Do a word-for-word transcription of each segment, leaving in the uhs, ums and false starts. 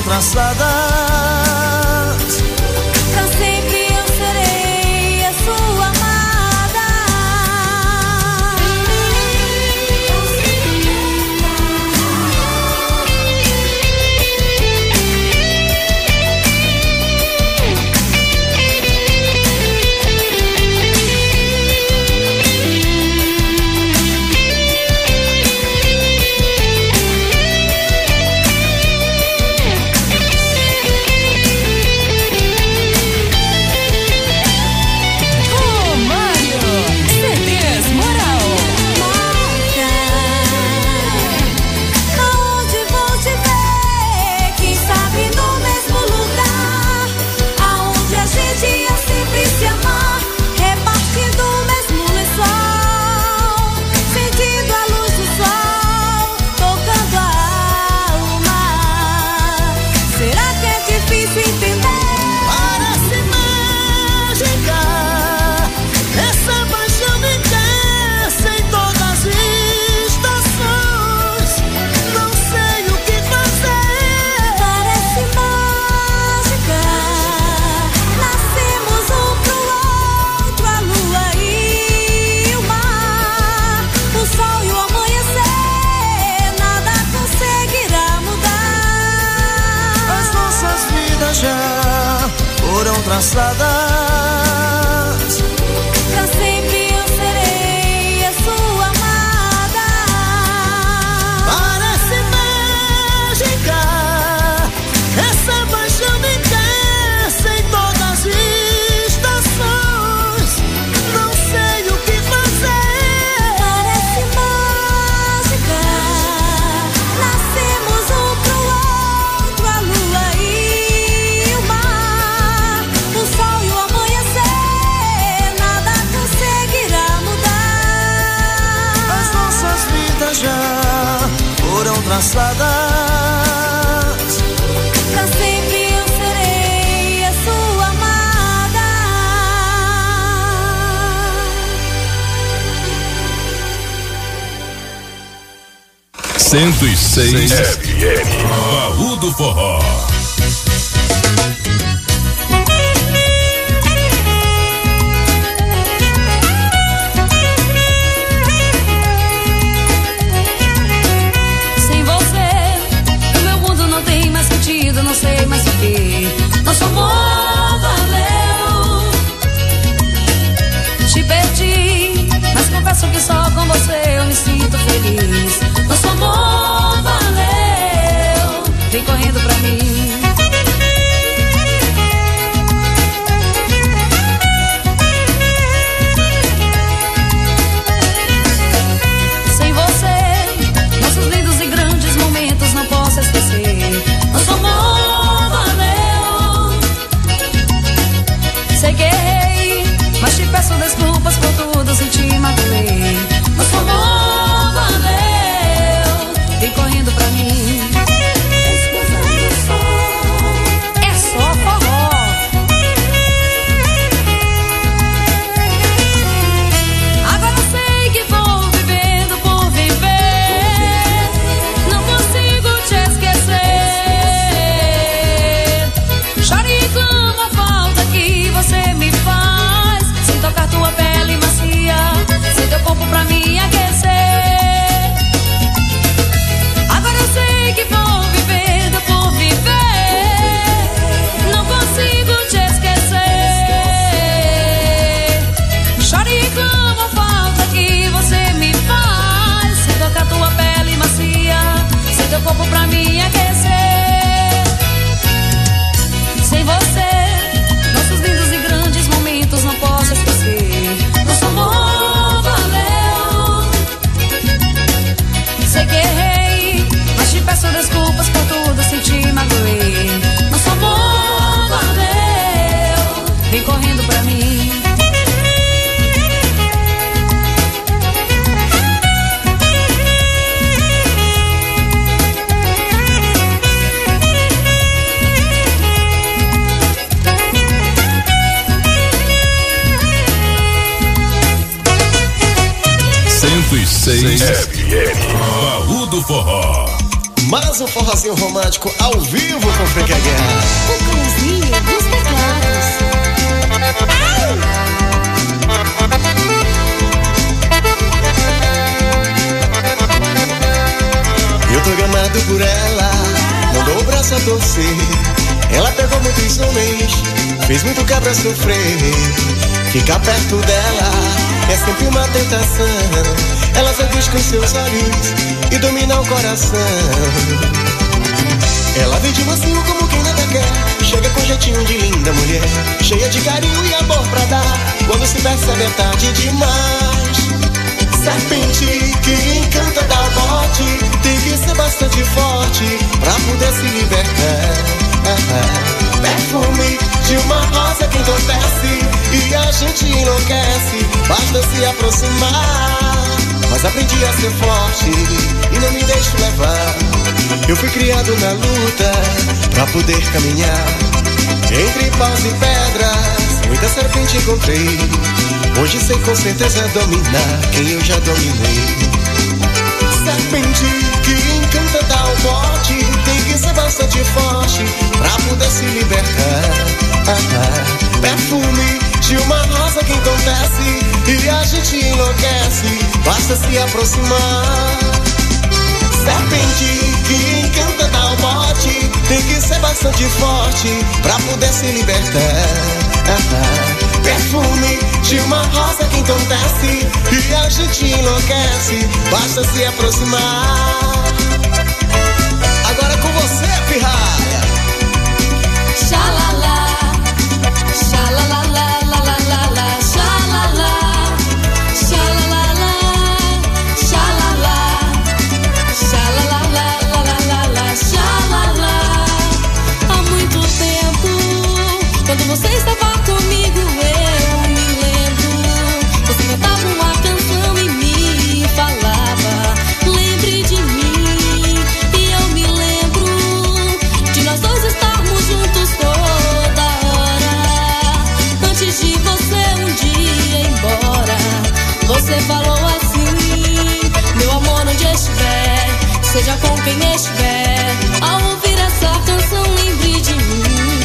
traçadas. Pra sempre eu serei a sua amada. Traçadas. Pra sempre eu serei a sua amada. Parece mágica essa paixão intensa em todas as estações. Não sei o que fazer. Parece mágica. Nascemos um pro outro, a lua e o mar. O sol e o amanhecer, nada conseguirá mudar. As nossas vidas já foram traçadas. Pra sempre eu serei a sua amada. cento e seis F M. Baú do Forró. Sem você, o meu mundo não tem mais sentido, não sei mais o que. Nosso amor valeu. Te perdi, mas confesso que só com você eu me sinto feliz. Nosso amor valeu. Vem correndo pra mim. Sem você, nossos lindos e grandes momentos não posso esquecer. Nosso amor valeu. Sei que errei, mas te peço desculpas por tudo, se te magoei. Nosso amor valeu. Vem correndo pra mim. É só forró. Agora eu sei que vou vivendo por viver. Não consigo te esquecer. Choro e clamo a falta que você me faz. Sem tocar tua pele macia, sem teu corpo pra me aquecer. Agora eu sei que vou vivendo por viver. Não consigo te esquecer. Choro e clamo a falta que você me faz. Sem tocar tua pele macia, sem teu corpo pra me aquecer. Sem você, nossos lindos e grandes momentos não posso esquecer. Nosso amor valeu. Sei que errei, mas te peço desculpas por tudo, se te magoei. Nosso amor valeu. Vem correndo pra mim. cento e seis F M. Baú do Forró. Mais um forrozinho romântico ao vivo com Frank Aguiar. O cãozinho dos teclados. Eu tô gamado por ela, não dou o braço a torcer. Ela pegou muitos homens, fez muito cabra sofrer. Ficar perto dela é sempre uma tentação. Ela seduz com seus olhos e domina o coração. Ela vem de mansinho como quem nada quer. Chega com jeitinho de linda mulher, cheia de carinho e amor pra dar. Quando se percebe é tarde demais. Serpente que encanta dar o bote, tem que ser bastante forte pra poder se libertar. Perfume de uma rosa que entorpece e a gente enlouquece, basta se aproximar. Mas aprendi a ser forte e não me deixo levar. Eu fui criado na luta pra poder caminhar. Entre paus e pedras, muita serpente encontrei. Hoje sei com certeza dominar quem eu já dominei. Serpente que encanta dar o bote, tem que ser bastante forte pra poder se libertar. Ah, ah. Perfume de uma rosa que entorpece e a gente enlouquece, basta se aproximar. Serpente que encanta dar o bote, tem que ser bastante forte pra poder se libertar. Ah, ah. Perfume de uma rosa que entorpece e a gente enlouquece, basta se aproximar. Agora com você, pirraia. Xalala, xalala, la la la la la, xalala, xalala, xalala, xalala, la la la la la, xalala. Há muito tempo, quando você estava comigo, eu me lembro. Você cantava uma canção e me falava, lembre de mim. E eu me lembro de nós dois estarmos juntos toda hora. Antes de você um dia ir embora, você falou assim: meu amor, onde estiver, seja com quem estiver, ao ouvir essa canção lembre de mim.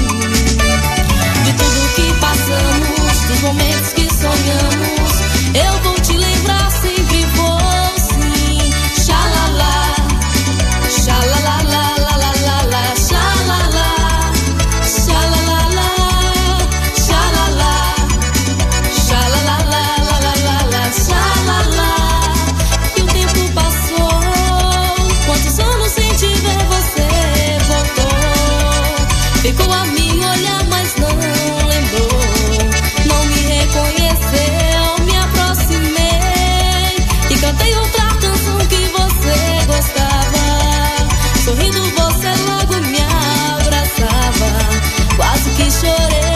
De tudo que passamos, dos momentos que sonhamos, eu vou te lembrar, sempre vou sim. Xalala, xalala, la la la la la, xalala, xalala, xalala, xalala, la la la la la, xalala. E o tempo passou, quantos anos sem te ver você voltou. Ficou a me olhar, mas não lembrou, não me reconheceu. Me aproximei e cantei outra canção que você gostava. Sorrindo você logo me abraçava, quase que chorei.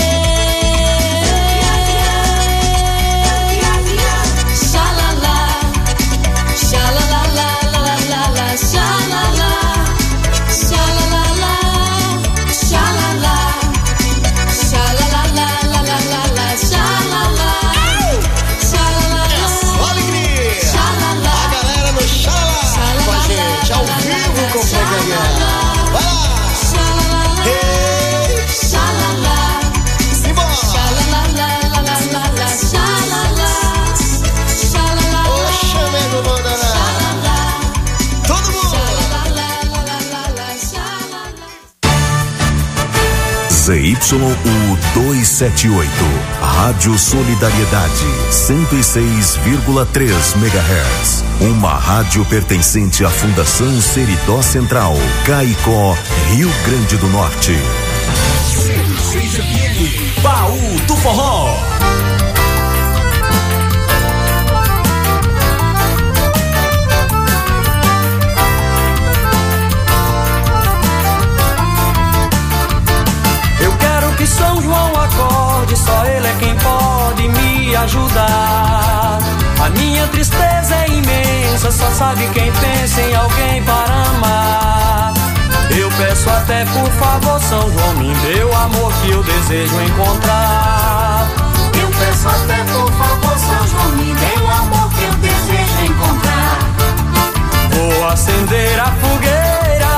Xalala, xalala, la la la la la, xalala, xalala, xalala, xalala, la la la la la, xalala, xalala, Só alegria! xalala, A galera no Xalala com a gente, ao vivo com Frank Aguiar. Vai lá! xalala, Ei, xalala, simbora! xalala, la la la la la, xalala, xalala, Ô, chamego Bandará! xalala, Todo mundo! xalala, la la la la la, xalala. Z Y U duzentos e setenta e oito, Rádio Solidariedade, cento e seis vírgula três megahertz. Uma rádio pertencente à Fundação Seridó Central, Caicó, Rio Grande do Norte. Baú do Forró. Eu quero que São João acorde, só ele é quem pode me ajudar. A minha tristeza é imensa, só sabe quem pensa em alguém para amar. Eu peço até por favor, São João, me dê o amor que eu desejo encontrar. Eu peço até por favor, São João, me dê o amor que eu desejo encontrar. Vou acender a fogueira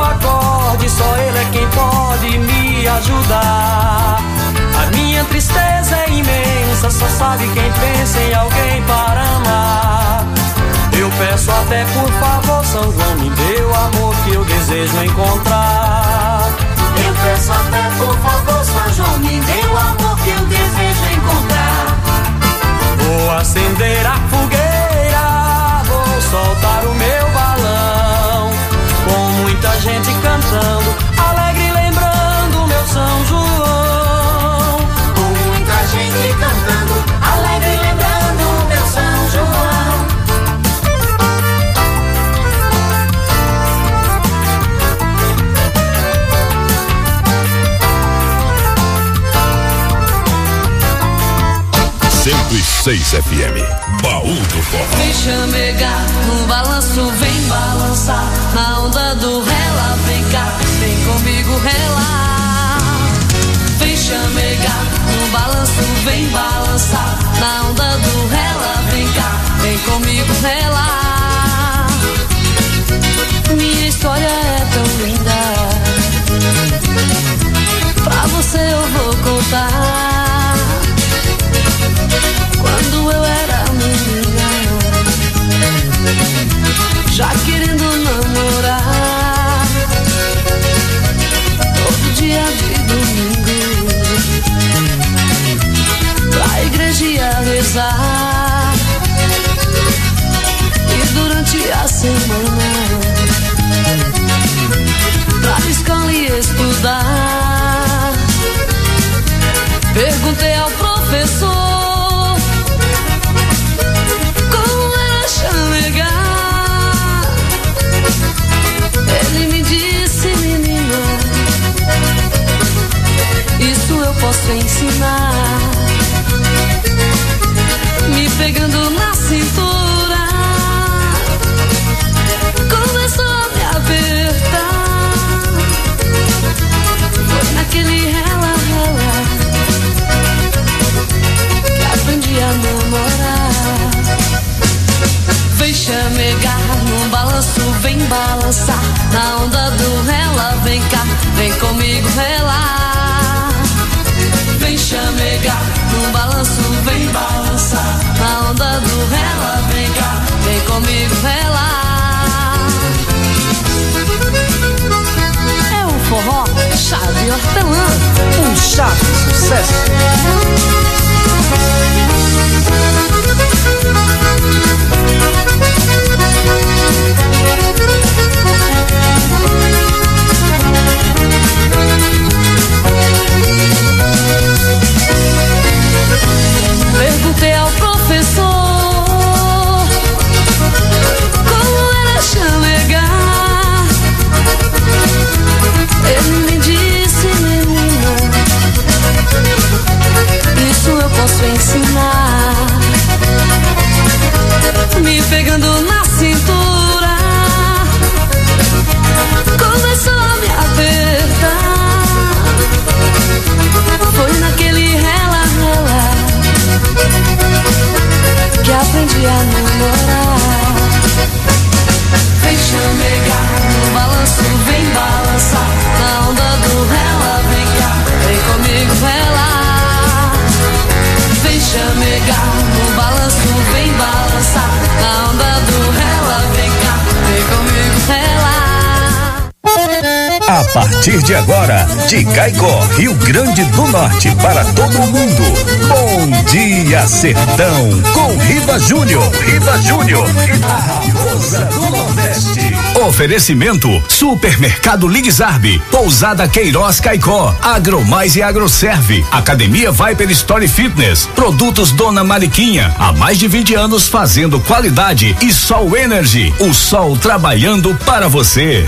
acorde, só Ele é quem pode me ajudar. A minha tristeza é imensa, só sabe quem pensa em alguém para amar. Eu peço até por favor, São João, me dê o amor que eu desejo encontrar. Eu peço até por favor, São João, me dê o amor que eu desejo encontrar. Vou acender a fogueira, vou soltar o meu balão, com muita gente cantando, alegre lembrando meu São João. Com muita gente cantando, alegre lembrando meu São João. cento e seis F M, Baú do Forró. Vem chamegar, no balanço vem balançar, na onda do rela, vem cá, vem comigo relar. Vem chamegar, no balanço vem balançar, na onda do rela, vem cá, vem comigo relar. Minha história é tão linda, pra você eu vou contar. Quando eu era menina, já querendo namorar, todo dia de domingo, pra igreja ia rezar, e durante a semana, pra escola ia estudar. Perguntei ao professor ele me disse, menina, isso eu posso ensinar. Me pegando na cintura, começou a me apertar. Foi naquele rela, rela, que aprendi a namorar. Vem chamegar, no balanço vem balançar, na onda do rela, vem cá, vem comigo relar. Vem chamegar, no balanço vem balançar, na onda do rela, vem cá, vem comigo relar. É o forró Chave Hortelã, um chá de sucesso. Perguntei ao professor como era chamegar. Ele me disse, menina, isso eu posso ensinar. Me pegando na cintura, começou a me apertar. Foi naquele rela, rela, que aprendi a namorar. Vem chamegar, no balanço vem balançar, na onda do rela, vem cá, vem comigo relar. Vem chamegar, no balanço vem balançar, na onda do rela, vem cá, vem comigo relar. A partir de agora, de Caicó, Rio Grande do Norte, para todo mundo. Bom dia, Sertão, com Riva Júnior. Riva Júnior, a raposa do Nordeste. Oferecimento: Supermercado Ligzarbe, Pousada Queiroz Caicó, Agromais e Agroserve, Academia Viper Story Fitness, Produtos Dona Mariquinha, há mais de vinte anos fazendo qualidade, e Sol Energy, o sol trabalhando para você.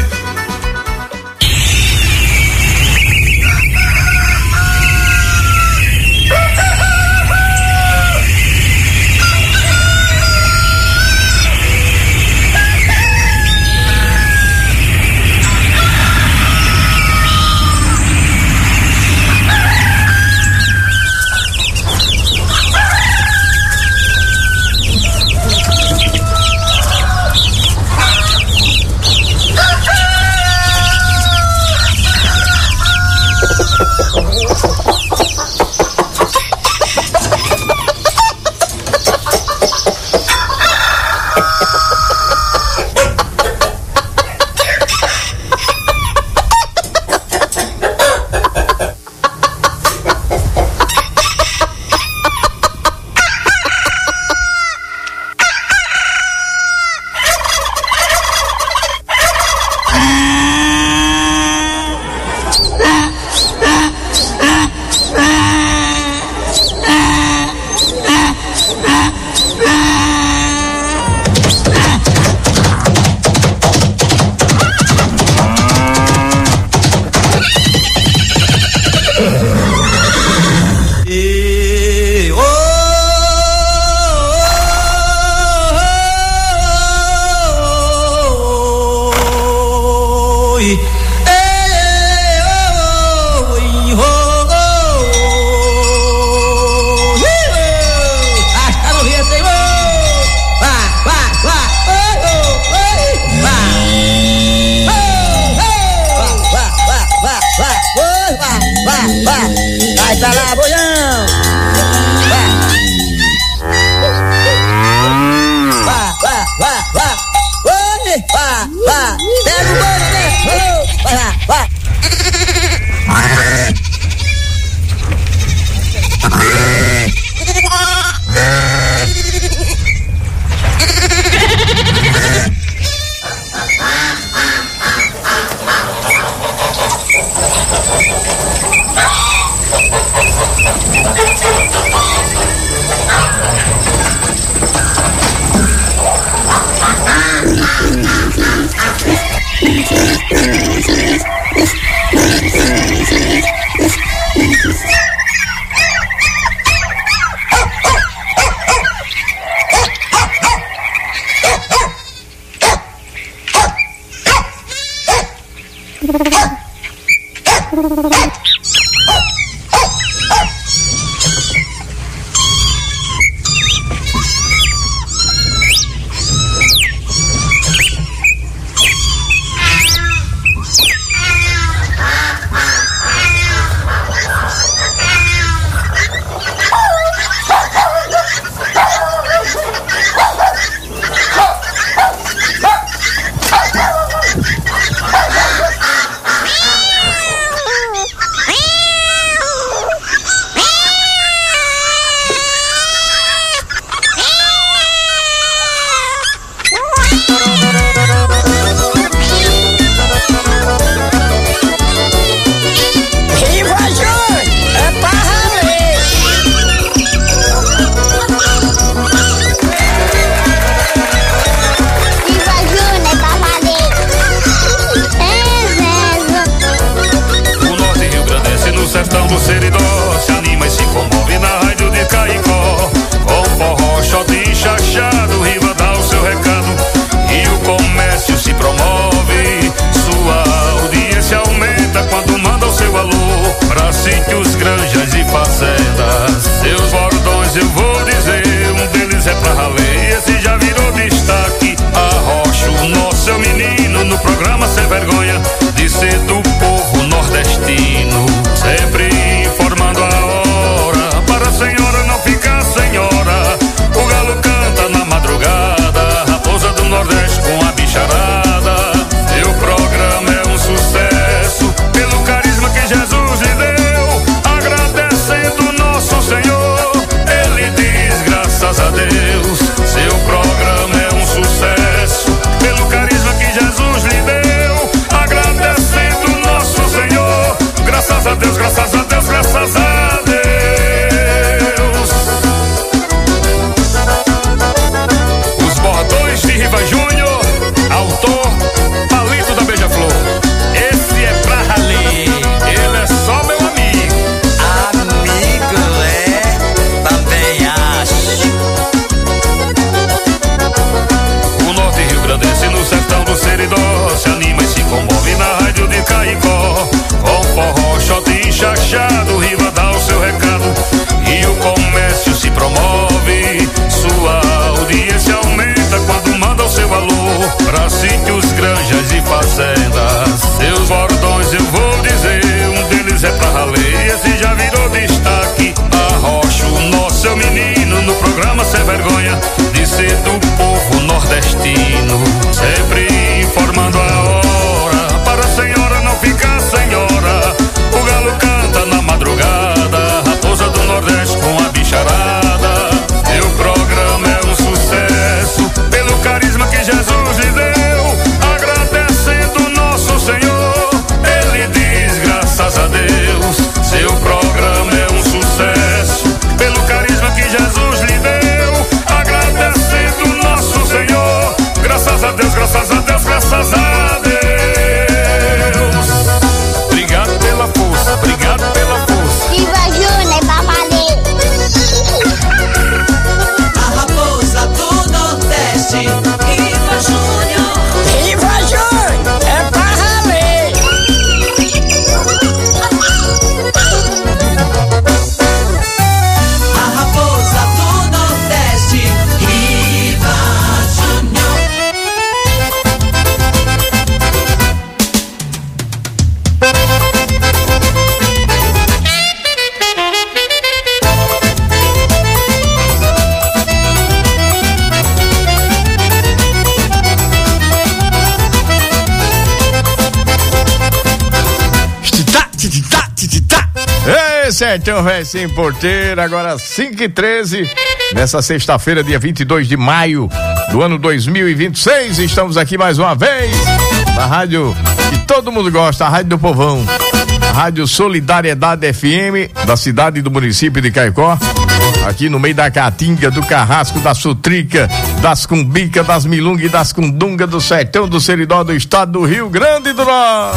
Sertão Velho Sem Porteira, agora cinco e treze, nessa sexta-feira, dia vinte e dois de maio do ano dois mil e vinte e seis, estamos aqui mais uma vez na rádio que todo mundo gosta, a Rádio do Povão, a Rádio Solidariedade F M da cidade e do município de Caicó, aqui no meio da Caatinga, do Carrasco, da Sutrica, das Cumbica, das Milunga e das Cundunga, do Sertão, do Seridó, do estado do Rio Grande do Norte.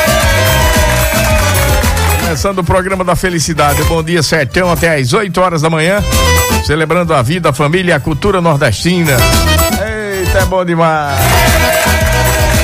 Começando o programa da felicidade. Bom dia, Sertão, até às oito horas da manhã, celebrando a vida, a família e a cultura nordestina. Eita, é bom demais.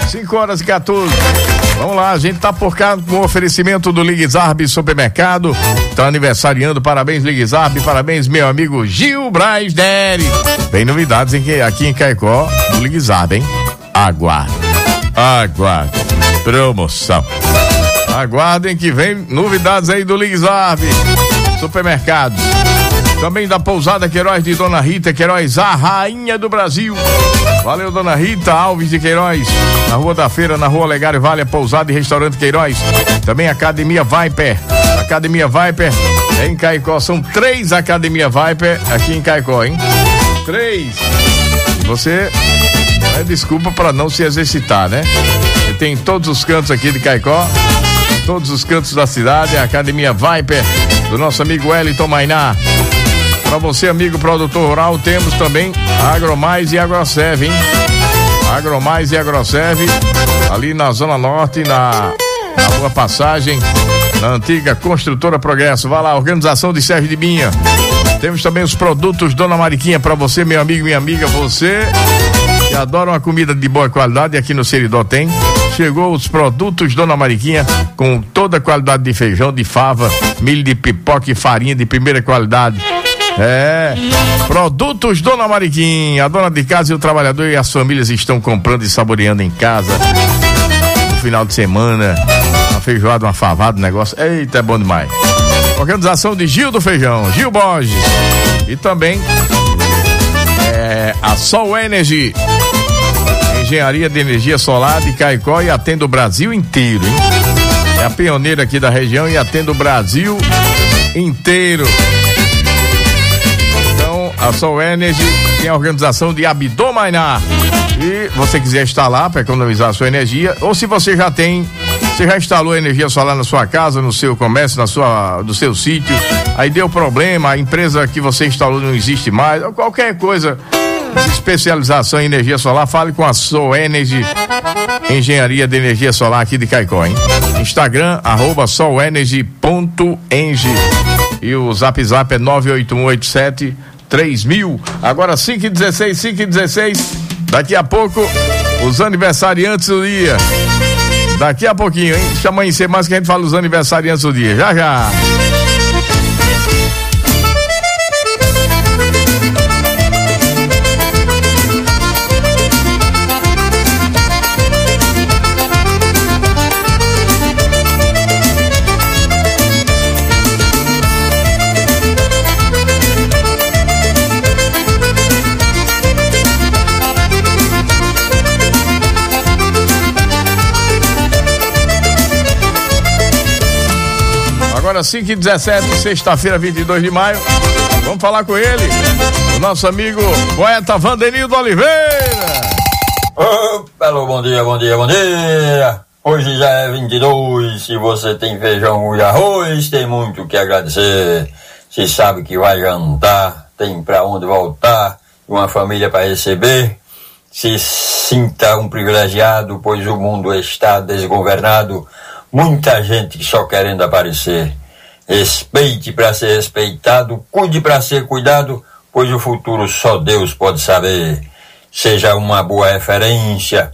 cinco horas e quatorze. Vamos lá, a gente tá por cá com o oferecimento do Ligue Zarb Supermercado. Tá aniversariando, parabéns Ligue Zarb, parabéns meu amigo Gil Braz Neri. Tem novidades em, aqui em Caicó, do Ligue Zarb, hein? Aguarde, aguarde, promoção. Aguardem que vem novidades aí do Ligue Zarb Supermercados. Também da Pousada Queiroz de Dona Rita Queiroz, a rainha do Brasil. Valeu, Dona Rita Alves de Queiroz, na Rua da Feira, na Rua Olegário Vale, a Pousada e Restaurante Queiroz. Também Academia Viper, Academia Viper em Caicó. São três Academia Viper aqui em Caicó, hein? Três. Você é desculpa para não se exercitar, né? E tem em todos os cantos aqui de Caicó, todos os cantos da cidade, a Academia Viper do nosso amigo Wellington Mainá. Para você, amigo produtor rural, temos também Agromais e Agroserve, hein? Agromais e Agroserve, ali na Zona Norte, na, na Rua Passagem, na antiga Construtora Progresso. Vai lá, organização de Sérgio de Binha. Temos também os produtos Dona Mariquinha para você, meu amigo, minha amiga, você que adora uma comida de boa qualidade, aqui no Seridó tem. Chegou os produtos Dona Mariquinha com toda a qualidade de feijão, de fava, milho de pipoca e farinha de primeira qualidade. É, produtos Dona Mariquinha, a dona de casa e o trabalhador e as famílias estão comprando e saboreando em casa. No final de semana, uma feijoada, uma favada, um negócio, eita, é bom demais. Organização de Gil do Feijão, Gil Borges. E também é, a Sol Energy, engenharia de energia solar de Caicó, e atende o Brasil inteiro, hein? É a pioneira aqui da região e atende o Brasil inteiro. A Sol Energy tem a organização de Abdô Mainá. E você quiser instalar para economizar a sua energia, ou se você já tem, você já instalou energia solar na sua casa, no seu comércio, na sua, no seu sítio, aí deu problema, a empresa que você instalou não existe mais, ou qualquer coisa de especialização em energia solar, fale com a Sol Energy, engenharia de energia solar aqui de Caicó, hein? Instagram, arroba solenergy ponto eng. E o zap zap é nove oito um oito sete três mil. Agora cinco e dezesseis, cinco e dezesseis. Daqui a pouco, os aniversariantes do dia. Daqui a pouquinho, hein? Deixa amanhecer mais que a gente fala os aniversariantes do dia. Já, já. Agora cinco e dezessete, sexta-feira, vinte e dois de maio. Vamos falar com ele, o nosso amigo poeta Vandenildo Oliveira. Oh, alô, bom dia, bom dia, bom dia. Hoje já é vinte e dois, se você tem feijão e arroz, tem muito o que agradecer. Se sabe que vai jantar, tem pra onde voltar, uma família para receber. Se sinta um privilegiado, pois o mundo está desgovernado. Muita gente só querendo aparecer. Respeite para ser respeitado, cuide para ser cuidado, pois o futuro só Deus pode saber. Seja uma boa referência.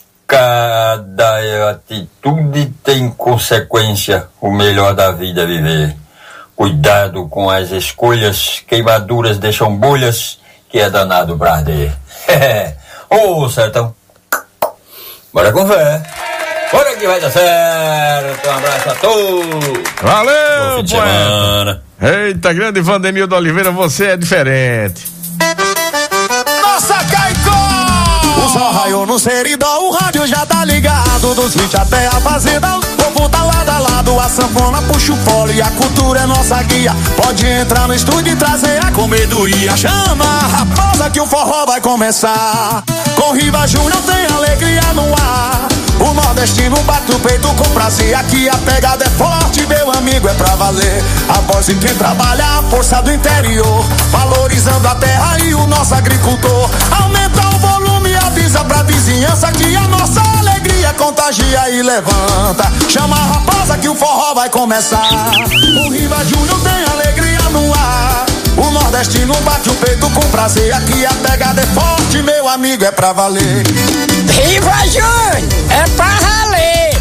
Cada atitude tem consequência. O melhor da vida é viver. Cuidado com as escolhas, queimaduras deixam bolhas, que é danado pra arder. Ô, sertão, bora com fé. Bora que vai dar certo. Um abraço a todos. Valeu, bom fim de poeta. semana. Eita, grande Vandenildo Oliveira, você é diferente. Nossa, Caicó! O sol raiou no Seridó, o rádio já tá ligado. Dos vinte até a fazenda, o povo tá lado a lado. A sanfona puxa o fole e a cultura é nossa guia. Pode entrar no estúdio e trazer a comedoria. Chama a raposa que o forró vai começar. Com Riva Júnior tem alegria no ar. O nordestino bate o peito com prazer. Aqui a pegada é forte, meu amigo, é pra valer. A voz de quem trabalha, a força do interior, valorizando a terra e o nosso agricultor. Aumenta o volume, avisa pra vizinhança que a nossa alegria contagia e levanta. Chama a raposa que o forró vai começar. O Riva Júnior tem alegria no ar. O nordestino bate o peito com prazer. Aqui a pegada é forte, meu amigo, é pra valer. Viva Júnior! É pra valer!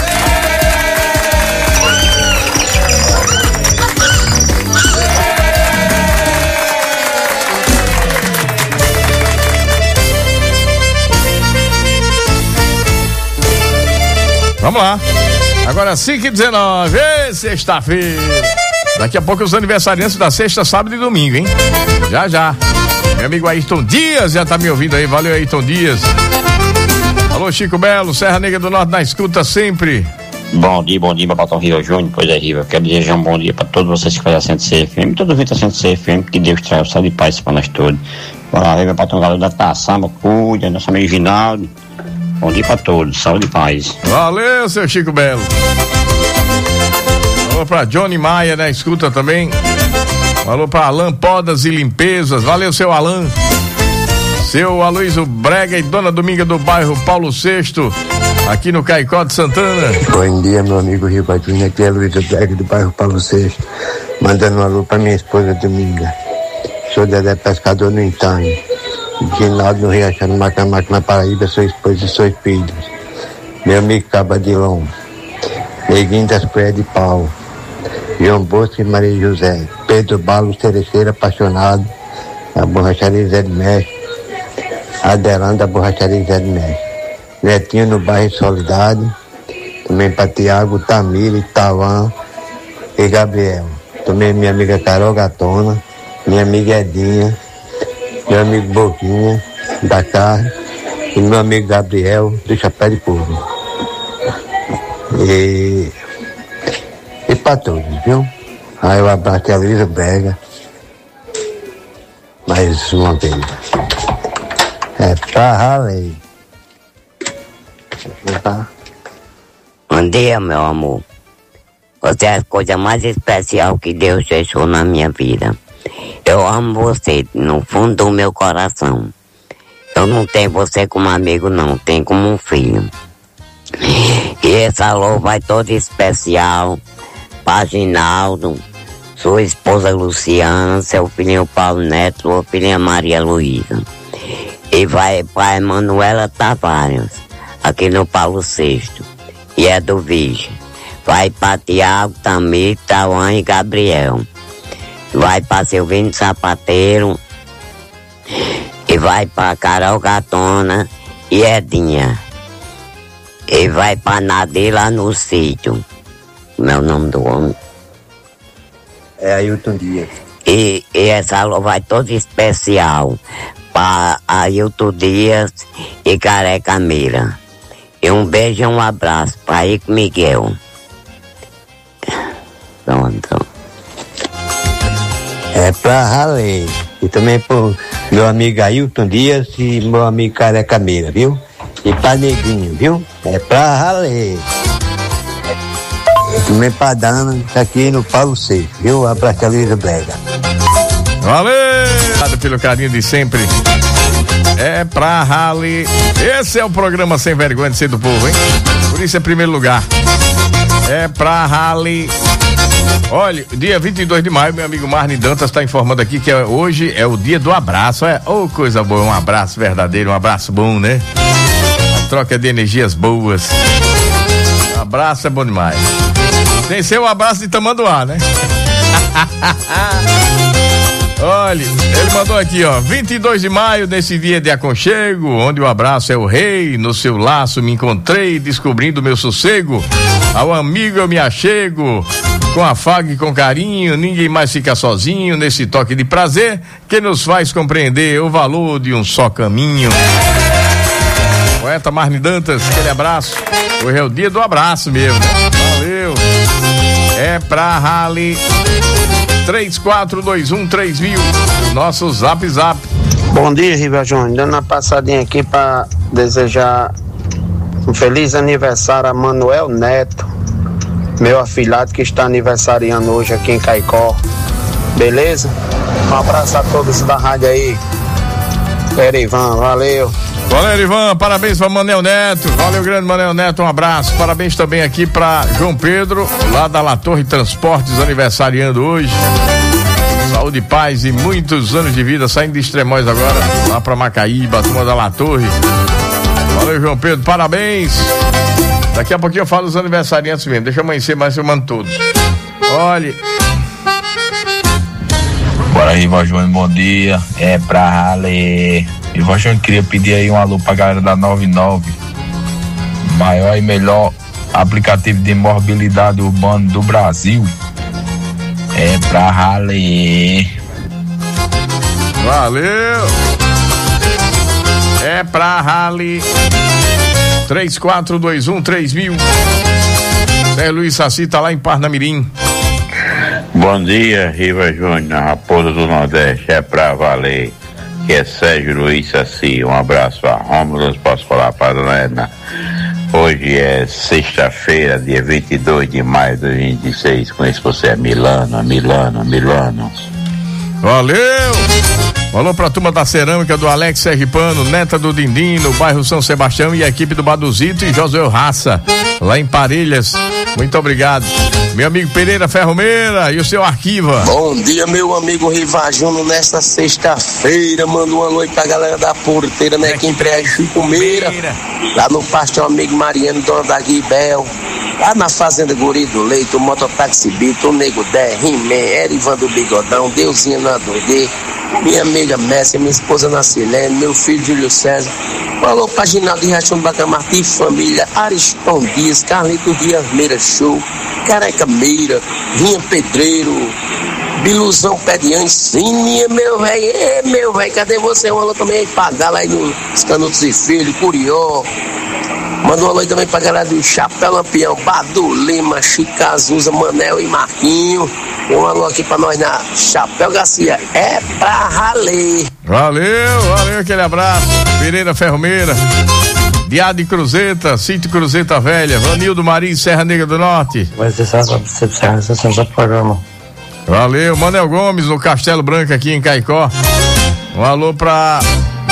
Vamos lá. Agora cinco e dezenove, sexta-feira. Daqui a pouco os aniversariantes da sexta, sábado e domingo, hein? Já, já. Meu amigo Ayrton Dias já tá me ouvindo aí. Valeu, Ayrton Dias. Alô, Chico Belo, Serra Negra do Norte na escuta sempre. Bom dia, bom dia, meu patrão Riva Júnior. Pois é, Riva, quero desejar um bom dia para todos vocês que fazem a cento C F M, todo mundo a cento C F M, que Deus traga saúde e paz para nós todos. Bora lá, meu patrão Galo da Taçamba, cuida, nosso amigo Ginaldo. Bom dia para todos, saúde e paz. Valeu, seu Chico Belo. Alô pra Johnny Maia na escuta também. Alô pra Alan Podas e Limpezas. Valeu, seu Alan. Seu Aloysio Brega e Dona Dominga do bairro Paulo sexto, aqui no Caicó de Santana. Bom dia, meu amigo Riva Júnior. Aqui é Aloysio Brega do bairro Paulo sexto, mandando um alô pra minha esposa Dominga. Sou Dedé Pescador no Entanho. Ginaldo no Riachão, no Macamac, na Paraíba, sua esposa e seus filhos. Meu amigo Cabadilão. Neguinho das Colheres de Pau. João Bosco e Maria José. Pedro Balos, Terceira, apaixonado. A borracharia Zé de Mestre. Adelando, a borracharia Zé de Mestre. Netinho no bairro Solidade. Também para Tiago, Tamir, Tawan e Gabriel. Também minha amiga Carol Gatona. Minha amiga Edinha. Meu amigo Boquinha, da Carne. E meu amigo Gabriel, do Chapéu de Couro. E... E para todos, viu? Aí eu abraço a Luísa Brega. Mais uma vez. É pra ralei. Bom dia, meu amor. Você é a coisa mais especial que Deus deixou na minha vida. Eu amo você no fundo do meu coração. Eu não tenho você como amigo, não. Tenho como um filho. E esse alô vai todo especial para Ginaldo, sua esposa Luciana, seu filhinho Paulo Neto, sua filhinha Maria Luísa. E vai para Emanuela Tavares, aqui no Paulo sexto. E é do Virgem. Vai para Tiago, Tamir, Tawan e Gabriel. Vai para Silvino Sapateiro. E vai para Carol Gatona e Edinha. E vai para Nadir lá no sítio. Como é o nome do homem? É Ailton Dias. E, e essa alô vai toda especial para Ailton Dias e Careca Mira. E um beijo e um abraço para Ico Miguel. Pronto. É pra ralei. E também pro meu amigo Ailton Dias e meu amigo Careca Mira, viu? E pra Neguinho, viu? É pra ralei. E também pra Dana, tá aqui no Paulo sexto, viu? Abraço a Luísa Brega. Valeu! Obrigado pelo carinho de sempre. É pra rally. Esse é o programa sem vergonha de ser do povo, hein? Por isso é primeiro lugar. É pra rally. Olha, dia vinte e dois de maio, meu amigo Marne Dantas está informando aqui que é, hoje é o dia do abraço. É, oh, coisa boa, um abraço verdadeiro, um abraço bom, né? A troca de energias boas. Um abraço é bom demais. Tem ser o abraço de Tamanduá, né? Olha, ele mandou aqui, ó, vinte e dois de maio, nesse dia de aconchego, onde o abraço é o rei, no seu laço me encontrei, descobrindo meu sossego, ao amigo eu me achego, com afago e com carinho, ninguém mais fica sozinho, nesse toque de prazer, que nos faz compreender o valor de um só caminho. Poeta Marne Dantas, aquele abraço, hoje é o dia do abraço mesmo, né? Valeu, é pra rally. três quatro dois um três mil, nosso zap zap. Bom dia, Riva Júnior, dando uma passadinha aqui para desejar um feliz aniversário a Manuel Neto, meu afilhado que está aniversariando hoje aqui em Caicó, beleza? Um abraço a todos da rádio aí. Erivan, valeu. Valeu, Ivan, parabéns para Manel Neto, valeu, grande Manel Neto, um abraço, parabéns também aqui para João Pedro, lá da La Torre Transportes, aniversariando hoje, saúde, paz e muitos anos de vida, saindo de Extremóis agora, lá para Macaíba, turma da La Torre, valeu. Valeu, João Pedro, parabéns. Daqui a pouquinho eu falo os aniversariantes mesmo. Deixa eu amanhecer mais, eu mando todos. Olha. Bora aí, Ivan Júnior, bom dia. É pra rale. Ivan Júnior, queria pedir aí um alô pra galera da noventa e nove. Maior e melhor aplicativo de mobilidade urbana do Brasil. É pra rale. Valeu. É pra rale. três quatro dois um três mil. Zé Luiz Saci tá lá em Parnamirim. Bom dia, Riva Júnior, na Raposa do Nordeste, é pra valer. Que é Sérgio Luiz Saci. Um abraço a Rômulo, posso falar para a dona Edna. Hoje é sexta-feira, dia vinte e dois de maio de dois mil e vinte e seis. Com isso você é Milano, Milano, Milano. Valeu! Falou pra turma da cerâmica do Alex Sergipano, neta do Dindim, no bairro São Sebastião, e a equipe do Baduzito e José Raça, lá em Parelhas. Muito obrigado. Meu amigo Pereira Ferromeira e o seu Arquiva. Bom dia, meu amigo Rivajuno, nesta sexta-feira. Manda uma noite pra galera da Porteira, né? Quem prega Chico Meira. Lá no Pastel Amigo Mariano, dona da Guibel. Lá na Fazenda Guri do Leito, o Mototáxi Bito, o Nego Dé, Rimé, Erivan do Bigodão, Deusinha na Doide, minha amiga Messi, minha esposa Nacilene, meu filho Júlio César. Falou pra Ginaldo de Riachão Bacamarte, família, Ariston Dias, Carlito Dias Meira Show, Careca Meira, Rinha Pedreiro, Biluzão Pé de Ancinha, meu velho, é meu velho, cadê você? Um alô também pra galera aí nos Canutos e Filho, Curió. Manda um alô também pra galera do Chapéu Lampião, Badu Lima, Chica Azusa, Manel e Marquinho. Um alô aqui pra nós na Chapéu Garcia. É pra raler. Valeu, valeu, aquele abraço. Pereira Ferromeira, Diade Cruzeta, Sítio Cruzeta Velha, Vanildo Marim, Serra Negra do Norte. Vai ser só do programa. Valeu, Manel Gomes, no Castelo Branco aqui em Caicó. Um alô pra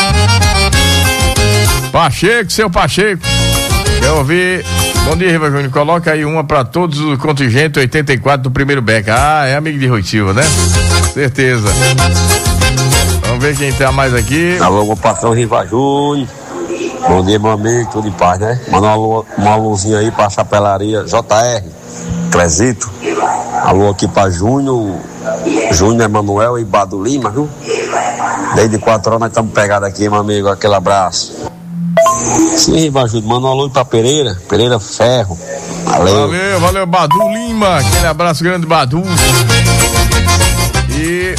Pacheco, seu Pacheco. Quer ouvir? Bom dia, Riva Júnior. Coloca aí uma pra todos o contingente oitenta e quatro do primeiro Beca. Ah, é amigo de Rui Silva, né? Certeza. Vamos ver quem tá mais aqui. Alô, meu patrão Riva Júnior. Bom dia, meu amigo. Tudo em paz, né? Manda um alô, uma alôzinha aí pra Chapelaria J R, Clesito. Alô aqui pra Júnior, Júnior Emanuel e Bado Lima, viu? Desde quatro horas nós estamos pegados aqui, meu amigo. Aquele abraço. Sim, Riva Júnior, manda um alô pra Pereira, Pereira Ferro. Valeu. Valeu, valeu, Badu Lima. Aquele abraço grande, Badu. E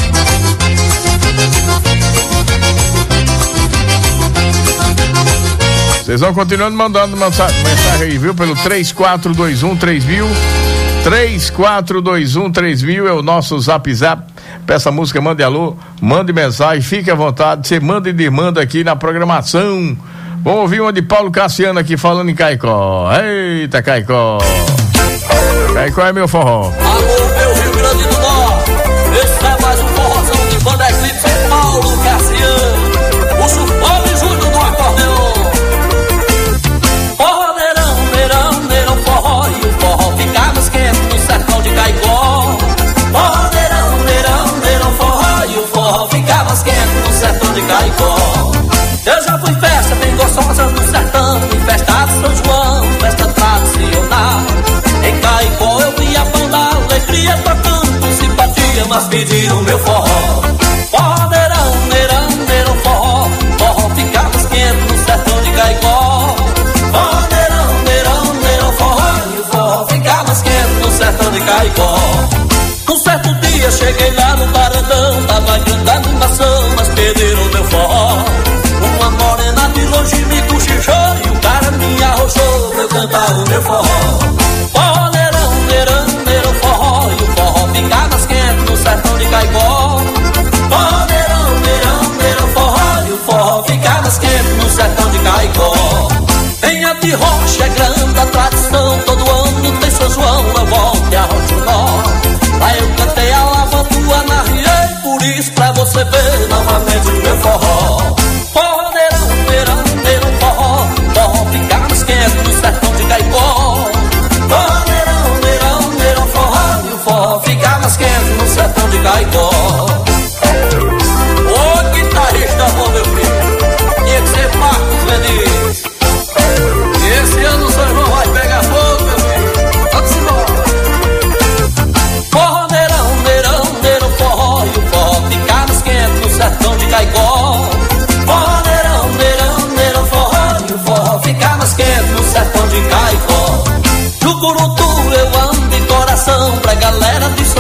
vocês vão continuando mandando mensagem aí, viu? Pelo três quatro dois um três mil. três quatro dois um três mil é o nosso zap zap. Peça música, mande alô, mande mensagem, fique à vontade. Você manda e demanda aqui na programação. Vamos ouvir uma de Paulo Cassiano aqui falando em Caicó. Eita, Caicó. Caicó é meu forró. Alô, meu Rio Grande do Norte. Esse é mais um forrozão de banda eclipse de Paulo Cassiano. O Sulfone Júnior do acordeon. Forró, neirão, neirão, neirão, forró. E o forró fica mais quente no sertão de Caicó. Forró, neirão, neirão, neirão, forró. E o forró fica mais quente no sertão de Caicó. Eu já fui festa bem gostosa no sertão, em festa de São João, festa tradicional. Em Caicó eu vi a pão da alegria tocando simpatia, mas pediram meu forró. Forró, neirão, neirão, neirão, forró. Forró fica mais quente no sertão de Caicó. Forró, neirão, neirão, neirão, forró. E o forró fica mais quente no sertão de Caicó. Um certo dia cheguei lá no Barandão, tava cantando maçã, mas pediram meu forró. Uma morena de longe me cochichou e o cara me arrochou pra eu cantar o meu forró. Forró, neirão, neirão, neirão, forró. E o forró fica mais quente no sertão de Caicó. Forró, neirão, neirão, neirão, forró. E o forró fica mais quente no sertão de Caicó. Venha de rocha, é grande a tradição, todo ano tem São João, eu volto e arrocho o nó. Lá eu cantei a lavandua na riei, por isso pra você ver novamente o meu forró. Forró, neirão, neirão, neirão, forró. Forró fica mais quente no sertão de Caicó.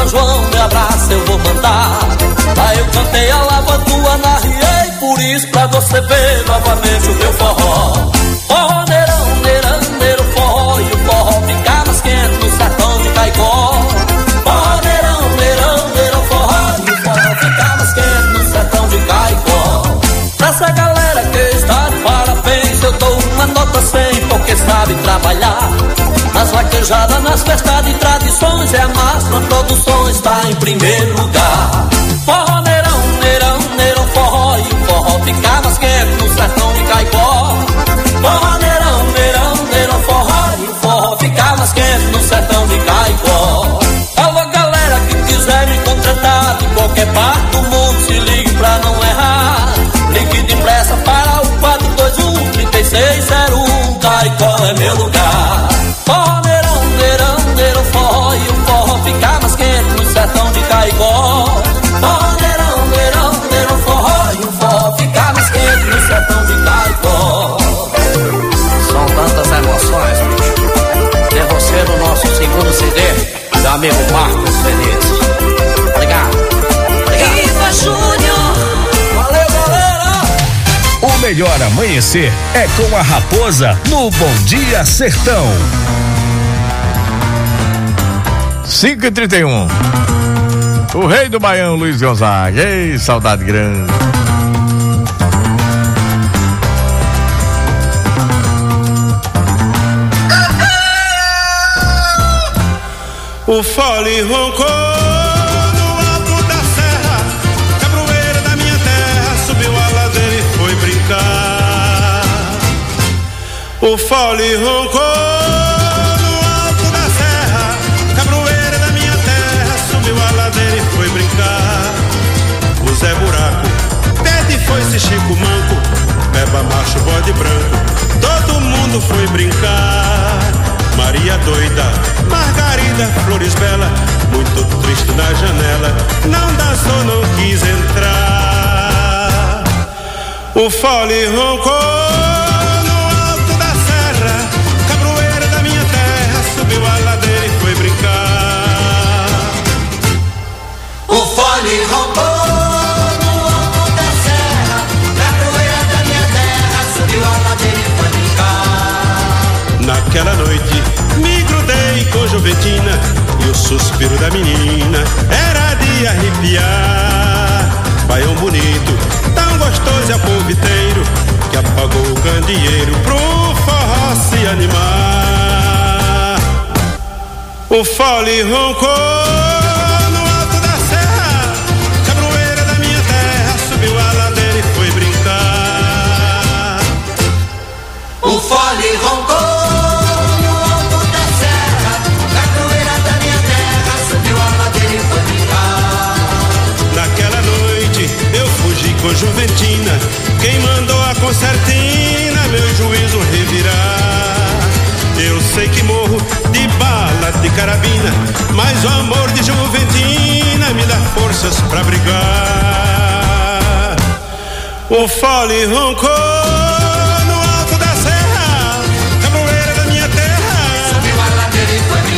São João, me abraça, eu vou mandar. Lá eu cantei a lava tua na riei, por isso pra você ver novamente o meu forró. Forró, neirão, neirão, neirão, forró, e o forró fica mais quente no sertão de Caicó. Forró, neirão, neirão, neirão, forró, e o forró fica mais quente no sertão de Caicó. Pra essa galera que está de parabéns, eu dou uma nota cem, porque sabe trabalhar. Nas vaquejadas, nas festas de tradições, é a Mastro Produções, está em primeiro lugar. Forró, neirão, neirão, neirão, forró, e o forró fica mais quente no sertão de Caicó. Forró, neirão, neirão, neirão, forró, e o forró fica mais quente no sertão de Caicó. Alô, galera que quiser me contratar de qualquer parte do mundo, se ligue pra não errar. Ligue depressa para o quatro dois um, três seis zero um, Caicó é meu lugar. Forró, neirão, neirão, neirão, forró, e o forró fica mais quente no sertão de Caicó. Forró, neirão, neirão, neirão, forró, e o forró fica mais quente no sertão de Caicó. São tantas emoções, bicho. Ter você no nosso segundo C D, meu amigo Marcos Feliz. Obrigado. Obrigado. Riva Júnior. Valeu, galera. O melhor amanhecer é com a Raposa no Bom Dia Sertão. cinco e trinta e um. O rei do Baião, Luiz Gonzaga. Ei, saudade grande. O fole roncou no alto da serra, cabroeira da minha terra, subiu a ladeira e foi brincar. O fole roncou no alto da serra, cabroeira da minha terra, subiu a ladeira e foi brincar. O Zé Buraco, Tete foi-se Chico Manco, Beba Macho, Bode Branco, todo mundo foi brincar. Maria Doida, Margarida, Flores Bela, muito triste na janela, não dançou, não quis entrar. O fole roncou no alto da serra, cabroeira da minha terra, subiu a ladeira e foi brincar. O fole roncou no alto da serra, cabroeira da minha terra, subiu a ladeira e foi brincar. Naquela noite me grudei com Juventina e o suspiro da menina era de arrepiar. Baião bonito, tão gostoso é o povo inteiro que apagou o candeeiro pro forró se animar. O fole roncou no alto da serra, cabroeira da minha terra, subiu a ladeira e foi brincar. O fole roncou com Juventina, quem mandou a concertina, meu juízo revirar. Eu sei que morro de bala de carabina, mas o amor de Juventina me dá forças pra brigar. O fole roncou no alto da serra, cabroeira da minha terra, subiu a ladeira e foi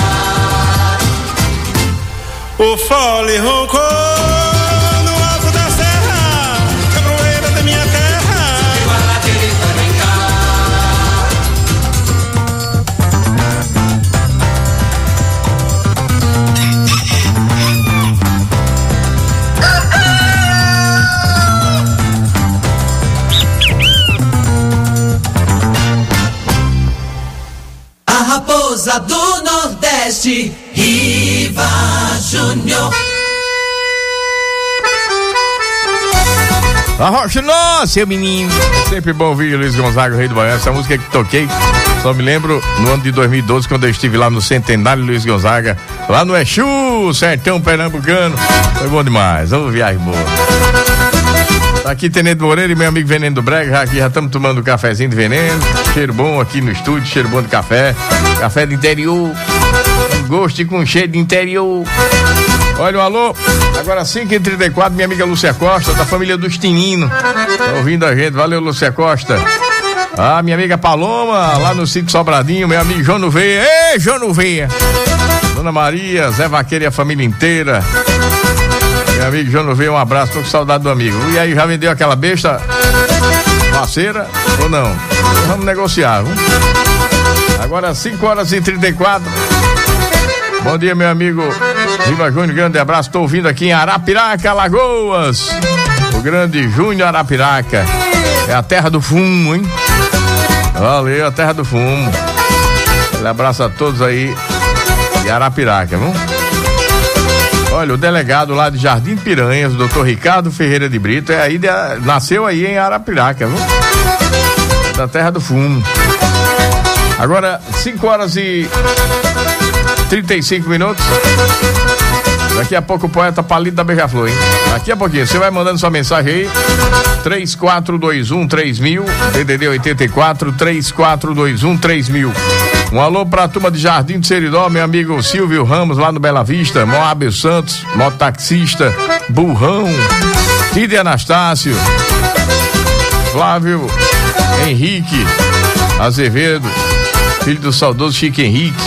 brincar. O fole roncou do Nordeste, Riva Júnior. A Rocha, nossa, seu menino. Sempre bom ouvir Luiz Gonzaga, o rei do Baião. Essa música que toquei, só me lembro no ano de dois mil e doze, quando eu estive lá no Centenário Luiz Gonzaga, lá no Exu, sertão pernambucano. Foi bom demais, vamos viagem boa. Tá aqui Tenente Moreira e meu amigo Veneno do Brega, já aqui já estamos tomando um cafezinho de veneno, cheiro bom aqui no estúdio, cheiro bom de café, café do interior, com gosto e com cheiro de interior. Olha o alô, agora cinco e trinta e quatro, minha amiga Lúcia Costa, da família dos Tinino, tá ouvindo a gente, valeu Lúcia Costa. Ah, minha amiga Paloma, lá no sítio Sobradinho, meu amigo João Nuveia, ei João Nuveia, Dona Maria, Zé Vaqueiro e a família inteira. Meu amigo João Noveia, um abraço, tô com saudade do amigo. E aí, já vendeu aquela besta parceira ou não? Vamos negociar, viu? Agora cinco horas e trinta e quatro. Bom dia, meu amigo Riva Júnior, grande abraço, tô ouvindo aqui em Arapiraca, Alagoas. O grande Júnior Arapiraca. É a terra do fumo, hein? Valeu, a terra do fumo. Um abraço a todos aí de Arapiraca, viu? Olha, o delegado lá de Jardim Piranhas, o doutor Ricardo Ferreira de Brito, é aí de, nasceu aí em Arapiraca, viu? É da terra do fumo. Agora, cinco horas e trinta e cinco minutos. Daqui a pouco o poeta Palito da Beija-Flor, hein? Daqui a pouquinho, você vai mandando sua mensagem aí. três quatro dois um três mil, D D D oitenta e quatro, três quatro dois um três mil. Um alô pra turma de Jardim do Seridó, meu amigo Silvio Ramos, lá no Bela Vista, Moab Santos, mototaxista, Burrão, Tide Anastácio, Flávio Henrique Azevedo, filho do saudoso Chico Henrique.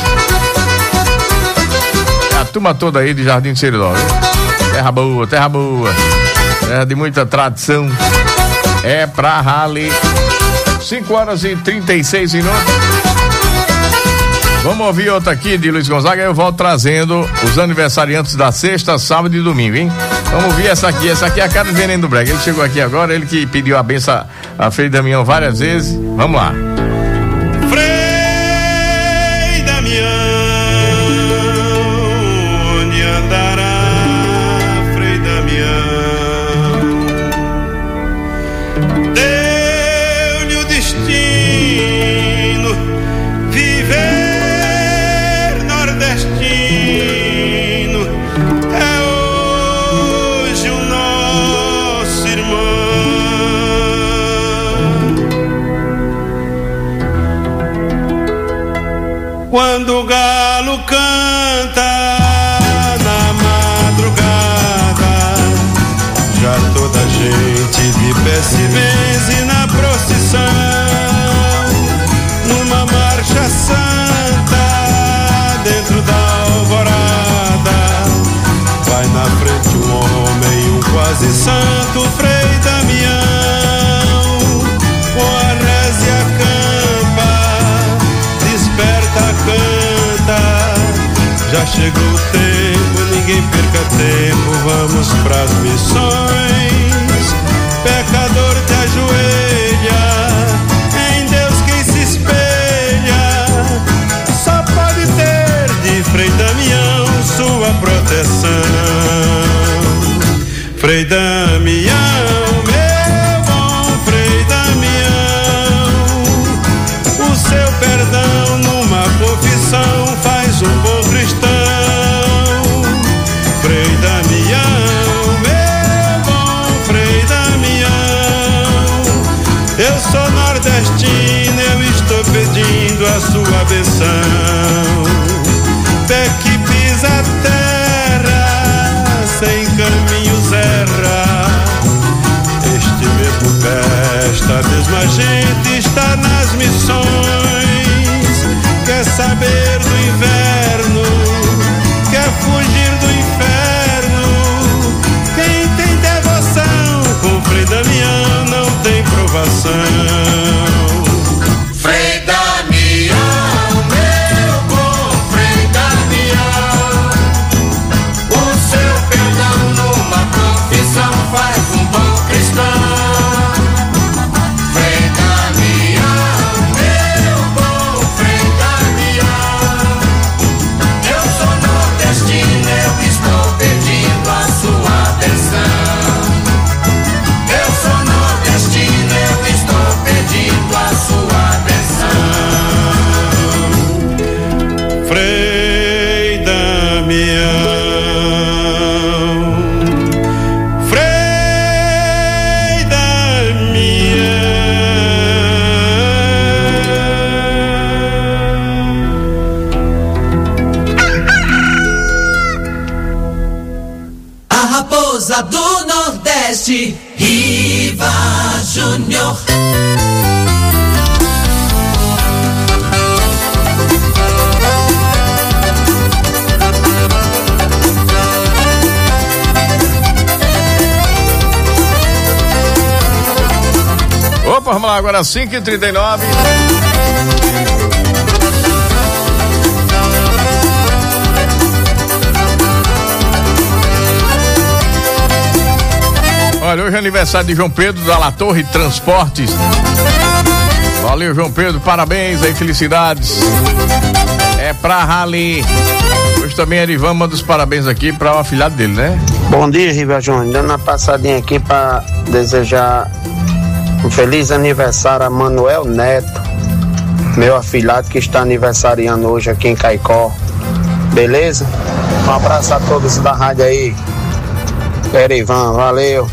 A turma toda aí de Jardim do Seridó, viu? Terra boa, terra boa, terra de muita tradição. É pra rally. cinco horas e trinta e seis minutos. Vamos ouvir outra aqui de Luiz Gonzaga, eu volto trazendo os aniversariantes da sexta, sábado e domingo, hein? Vamos ouvir essa aqui, essa aqui é a cara do Veneno do Brega. Ele chegou aqui agora, ele que pediu a benção a Frei Damião várias vezes. Vamos lá. Frei Damião, onde andará Frei Damião? Deu-lhe o destino viver destino, é hoje o nosso irmão. Quando o galo canta na madrugada, já toda a gente de pé se benze na procissão, numa marcha santa dentro da alvorada. Vai na frente um homem, um quase santo, Frei Damião, com a rézia campa, desperta, canta. Já chegou o tempo, ninguém perca tempo, vamos pras missões. Pecador te ajoelha, em Deus quem se espelha, só pode ter de Frei Damião sua proteção. Frei Damião, meu bom Frei Damião, o seu perdão numa confissão faz um bom cristão. Frei Damião, meu bom Frei Damião, eu sou nordestino, eu estou pedindo a sua benção. Pé que pisa a terra, sem caminhos erra. Este mesmo pé, esta mesma gente está nas missões. Quer saber do inverno, quer fugir do inferno. Quem tem devoção com Frei Damião não tem provação. Frei Damião, meu bom Frei Damião, o seu perdão numa confissão faz um bom cristão. Frei Damião, meu bom Frei Damião, eu sou nordestino, eu estou pedindo a sua atenção. Eu sou nordestino, eu estou pedindo a sua atenção. Frei Damião, Frei A raposa do Nordeste, Riva Júnior. vamos lá, agora cinco e trinta e nove. Olha, hoje é aniversário de João Pedro da La Torre Transportes. Valeu, João Pedro, parabéns aí, felicidades. É pra Rally. Hoje também Erivan manda os parabéns aqui pra o afilhado dele, né? Bom dia, Riva Júnior. Dando uma passadinha aqui pra desejar um feliz aniversário a Manuel Neto, meu afilhado que está aniversariando hoje aqui em Caicó. Beleza? Um abraço a todos da rádio aí. Erivan, valeu.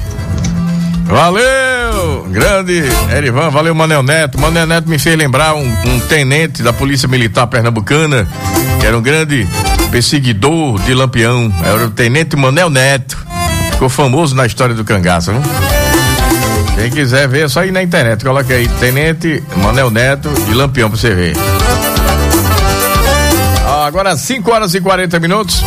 Valeu, grande Erivan, valeu Manel Neto. Manel Neto me fez lembrar um, um tenente da Polícia Militar Pernambucana, que era um grande perseguidor de Lampião. Era o tenente Manel Neto. Ficou famoso na história do cangaço, né? Quem quiser ver é só ir na internet, coloca aí, tenente Manel Neto de Lampião pra você ver. Agora cinco horas e quarenta minutos.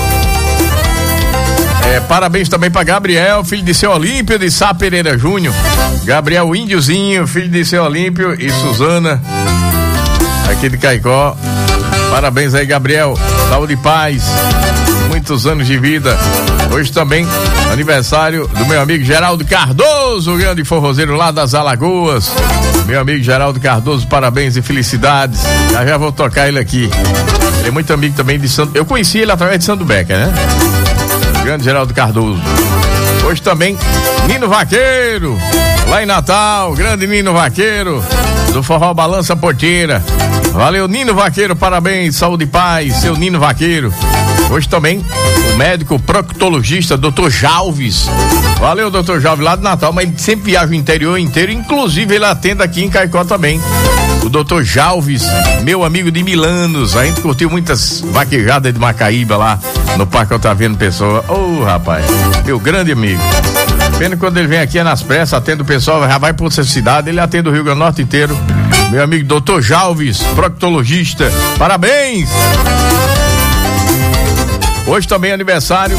É, parabéns também pra Gabriel, filho de seu Olímpio de Sá Pereira Júnior. Gabriel Índiozinho, filho de seu Olímpio, e Suzana, aqui de Caicó. Parabéns aí, Gabriel. Saúde e paz. Muitos anos de vida. Hoje também aniversário do meu amigo Geraldo Cardoso, o grande forrozeiro lá das Alagoas. Meu amigo Geraldo Cardoso, parabéns e felicidades. Já já vou tocar ele aqui. Ele é muito amigo também de Santo. Eu conheci ele através de Santo Becker, né? Grande Geraldo Cardoso. Hoje também Nino Vaqueiro, lá em Natal, grande Nino Vaqueiro, do Forró Balança Porteira. Valeu, Nino Vaqueiro, parabéns, saúde e paz, seu Nino Vaqueiro. Hoje também o médico proctologista, doutor Jalves. Valeu, doutor Jalves, lá de Natal, mas ele sempre viaja o interior inteiro, inclusive ele atende aqui em Caicó também. O doutor Jalves, meu amigo de Milanos, a gente curtiu muitas vaquejadas de Macaíba lá no Parque Otaviano Pessoa. Ô, oh, rapaz, meu grande amigo. Pena quando ele vem aqui é nas pressas, atende o pessoal, já vai pra outra cidade, ele atende o Rio Grande do Norte inteiro. Meu amigo doutor Jalves, proctologista, parabéns! Hoje também é aniversário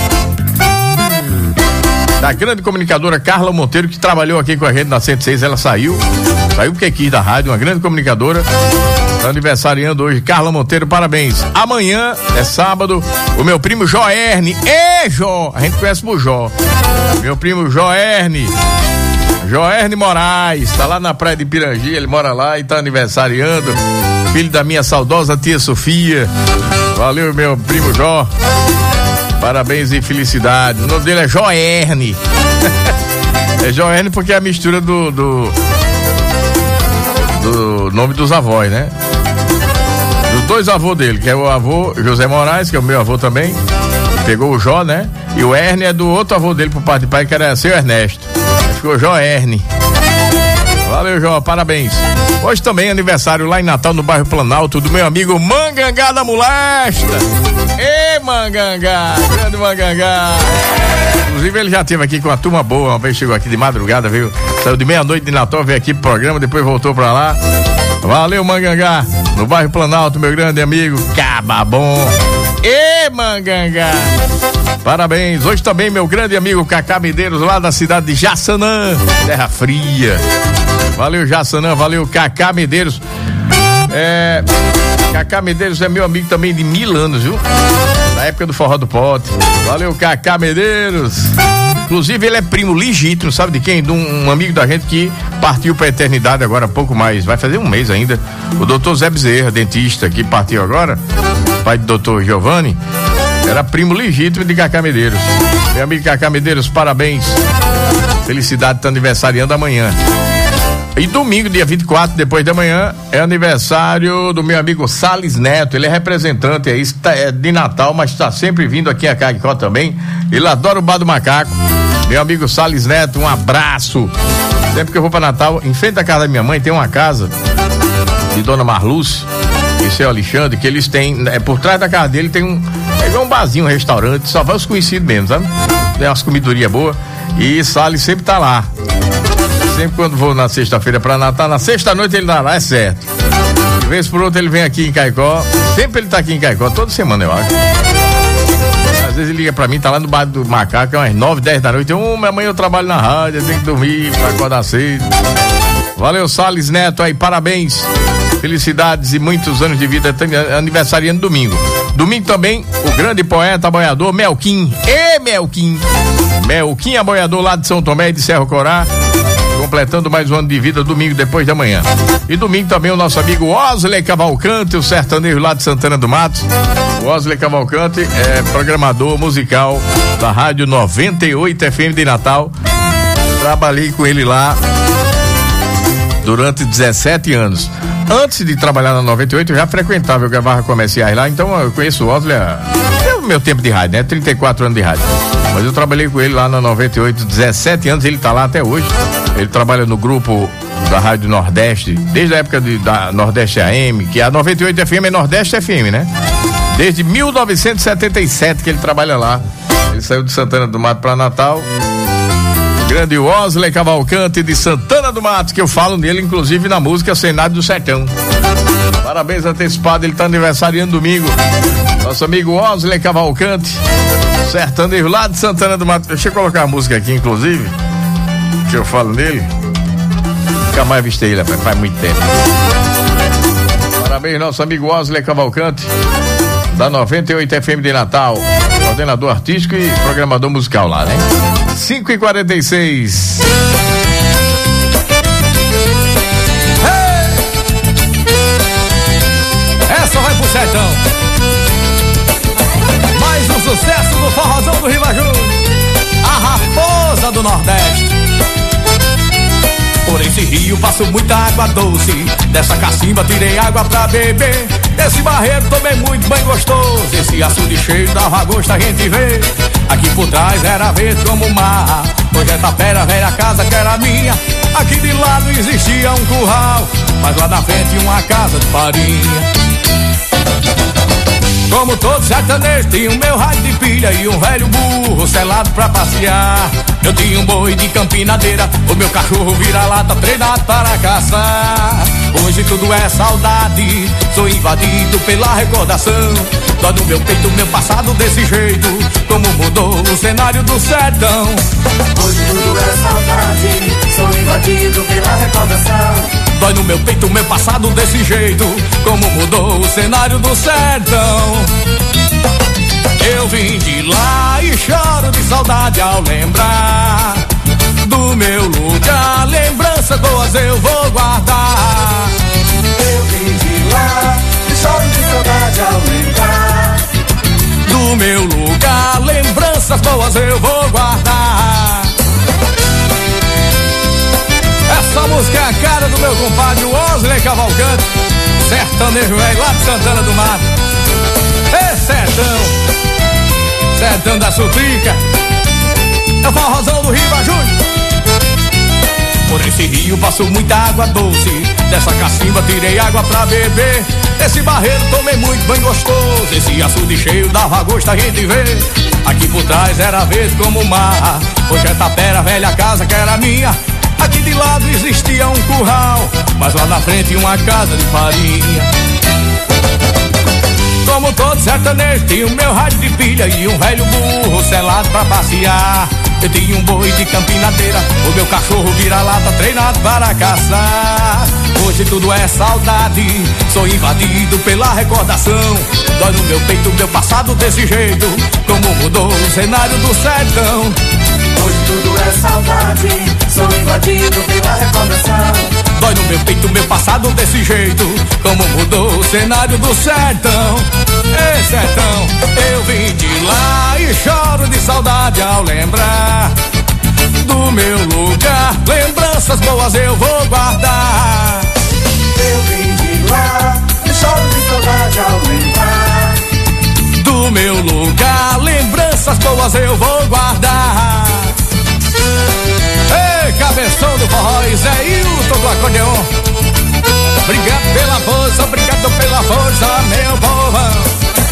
da grande comunicadora Carla Monteiro, que trabalhou aqui com a gente na cento e seis, ela saiu, saiu porque quis da rádio, uma grande comunicadora, tá aniversariando hoje, Carla Monteiro, parabéns. Amanhã é sábado, o meu primo Joerne, ê Jó, a gente conhece por Jó, meu primo Joerne, Joerne Moraes, tá lá na praia de Pirangi, ele mora lá e tá aniversariando, filho da minha saudosa tia Sofia. Valeu, meu primo Jó. Parabéns e felicidade. O nome dele é Joerne. É Joerne porque é a mistura do, do do nome dos avós, né? Dos dois avôs dele, que é o avô José Moraes, que é o meu avô também. Pegou o Jó, né? E o Erne é do outro avô dele, por parte de pai, que era seu Ernesto. Ficou Joerne. Valeu, Jó, parabéns. Hoje também é aniversário lá em Natal, no bairro Planalto, do meu amigo Mangangá da Molesta. Ê, Mangangá, grande Mangangá. Inclusive ele já esteve aqui com uma turma boa, uma vez chegou aqui de madrugada, veio, saiu de meia-noite de Natal, veio aqui pro programa, depois voltou pra lá. Valeu, Mangangá, no bairro Planalto, meu grande amigo Cababom. Ê, Mangangá, parabéns. Hoje também meu grande amigo Cacá Medeiros, lá da cidade de Jaçanã, Terra Fria. Valeu, Jaçanã, valeu, Cacá Medeiros. É, Cacá Medeiros é meu amigo também de mil anos, viu? Na época do Forró do Pote. Valeu, Cacá Medeiros. Inclusive, ele é primo legítimo, sabe de quem? De um, um amigo da gente que partiu pra eternidade agora há pouco mais. Vai fazer um mês ainda. O doutor Zé Bezerra, dentista, que partiu agora. Pai do doutor Giovanni. Era primo legítimo de Cacá Medeiros. Meu amigo Cacá Medeiros, parabéns. Felicidade, tá aniversariando amanhã. E domingo, dia vinte e quatro, depois da manhã, é aniversário do meu amigo Salles Neto. Ele é representante aí, é de Natal, mas está sempre vindo aqui a Caicó também. Ele adora o Bar do Macaco. Meu amigo Salles Neto, um abraço. Sempre que eu vou para Natal, em frente da casa da minha mãe, tem uma casa de Dona Marluce e seu Alexandre, que eles têm, é, por trás da casa dele tem um, é igual um barzinho, um restaurante, só vai os conhecidos mesmo, sabe? Tem umas comidorias boas e Salles sempre tá lá. Sempre quando vou na sexta-feira pra Natal, na sexta-noite ele dá lá, é certo. De vez por outra ele vem aqui em Caicó. Sempre ele tá aqui em Caicó, toda semana eu acho. Às vezes ele liga pra mim, tá lá no Bar do Macaco, é umas nove, dez da noite. Ô, minha mãe, eu trabalho na rádio, eu tenho que dormir pra acordar cedo. Valeu, Salles Neto aí, parabéns. Felicidades e muitos anos de vida, aniversariando domingo. Domingo também, o grande poeta boiador Melquim. Ê, Melquim! Melquim, boiador lá de São Tomé e de Cerro Corá, completando mais um ano de vida, domingo depois da manhã. E domingo também o nosso amigo Osley Cavalcante, o sertanejo lá de Santana do Mato. O Osley Cavalcante é programador musical da Rádio noventa e oito F M de Natal. Trabalhei com ele lá durante dezessete anos. Antes de trabalhar na noventa e oito, eu já frequentava, eu gravava comerciais lá, então eu conheço o Osley, é o meu tempo de rádio, né? trinta e quatro anos de rádio. Mas eu trabalhei com ele lá na noventa e oito, dezessete anos, ele tá lá até hoje. Ele trabalha no grupo da Rádio Nordeste, desde a época de, da Nordeste A M, que a noventa e oito F M é Nordeste F M, né? Desde mil novecentos e setenta e sete que ele trabalha lá. Ele saiu de Santana do Mato para Natal. Grande Osley Cavalcante de Santana do Mato, que eu falo nele, inclusive, na música Cenário do Sertão. Parabéns antecipado, ele tá aniversariando domingo. Nosso amigo Osley Cavalcante, sertanejo lá de Santana do Mato. Deixa eu colocar a música aqui, inclusive, que eu falo nele. Nunca mais vistei ele, faz muito tempo. Parabéns, nosso amigo Osley Cavalcante, da noventa e oito F M de Natal, coordenador artístico e programador musical lá, né? cinco e quarenta e seis. Essa vai pro sertão. Mais um sucesso do forrozão do Riva Júnior, a raposa do Nordeste. Por esse rio passo muita água doce, dessa cacimba tirei água pra beber. Esse barreiro tomei muito bem gostoso, esse açude cheio dava gosto a gente ver. Aqui por trás era verde como o mar, hoje é tapera, velha casa que era minha. Aqui de lado existia um curral, mas lá na frente uma casa de farinha. Como todo sertanejo, tinha o meu rádio de pilha e um velho burro selado pra passear. Eu tinha um boi de campinadeira, o meu cachorro vira-lata treinado para caçar. Hoje tudo é saudade, sou invadido pela recordação. Dói no meu peito o meu passado desse jeito, como mudou o cenário do sertão. Hoje tudo é saudade, sou invadido pela recordação. Dói no meu peito o meu passado desse jeito, como mudou o cenário do sertão. Eu vim de lá e choro de saudade ao lembrar do meu lugar. Lembranças boas eu vou guardar. Eu vim de lá e choro de saudade ao lembrar do meu lugar. Lembranças boas eu vou guardar. Essa música é a cara do meu compadre Osley Cavalcante, sertanejo velho lá de Santana do Mato. Ê, sertão, sertão da Sutrica, é o forrozão do Riva Júnior. Por esse rio passou muita água doce, dessa cacimba tirei água pra beber. Esse barreiro tomei muito bem gostoso, esse açude cheio dava gosto a gente ver. Aqui por trás era verde como o mar, hoje é tapera, velha casa que era minha. Aqui de lado existia um curral, mas lá na frente uma casa de farinha. Como todo sertanejo, tinha o meu rádio de pilha e um velho burro selado pra passear. Eu tinha um boi de campinadeira, o meu cachorro vira-lata treinado para caçar. Hoje tudo é saudade, sou invadido pela recordação. Dói no meu peito o meu passado desse jeito, como mudou o cenário do sertão. Hoje tudo é saudade, sou invadido pela recordação. Dói no meu peito meu passado desse jeito, como mudou o cenário do sertão. Ei, sertão, eu vim de lá e choro de saudade ao lembrar do meu lugar. Lembranças boas eu vou guardar. Eu vim de lá e choro de saudade ao lembrar do meu lugar. Lembranças boas eu vou guardar. Ei, cabeção do forró, Zé Hilton do acordeon. Obrigado pela força, obrigado pela força, meu povão.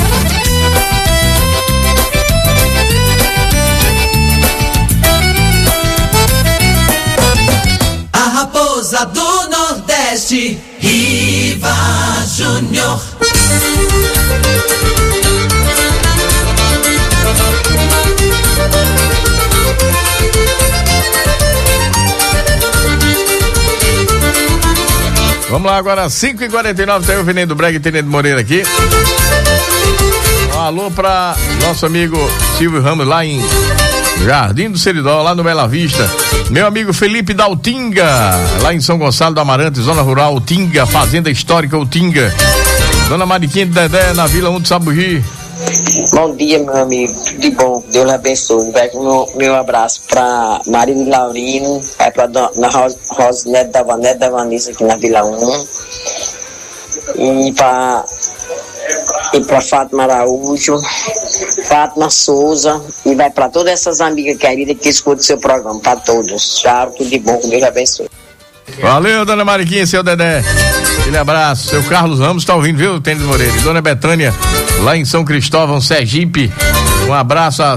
A raposa do Nordeste, Riva Júnior. Vamos lá agora, cinco e quarenta e nove, tem o Venendo Brega e Tenendo Moreira aqui. Um alô pra nosso amigo Silvio Ramos lá em Jardim do Seridó, lá no Bela Vista. Meu amigo Felipe da Utinga, lá em São Gonçalo do Amarante, zona rural Utinga, fazenda histórica Utinga. Dona Mariquinha de Dedé, na Vila um do Sabugi. Bom dia, meu amigo, tudo de bom, Deus lhe abençoe. Vai com meu, meu abraço pra Maria Laurino, vai pra Dona Ros, Rosinete da Vanete da Vanessa aqui na Vila um, e pra, e pra Fátima Araújo, Fátima Souza, e vai pra todas essas amigas queridas que escutam o seu programa, pra todos. Tchau, tudo de bom, Deus lhe abençoe. Valeu, Dona Mariquinha, seu Dedé. Aquele abraço. Seu Carlos Ramos tá ouvindo, viu, Tênis Moreira? E Dona Betânia, lá em São Cristóvão, Sergipe. Um abraço a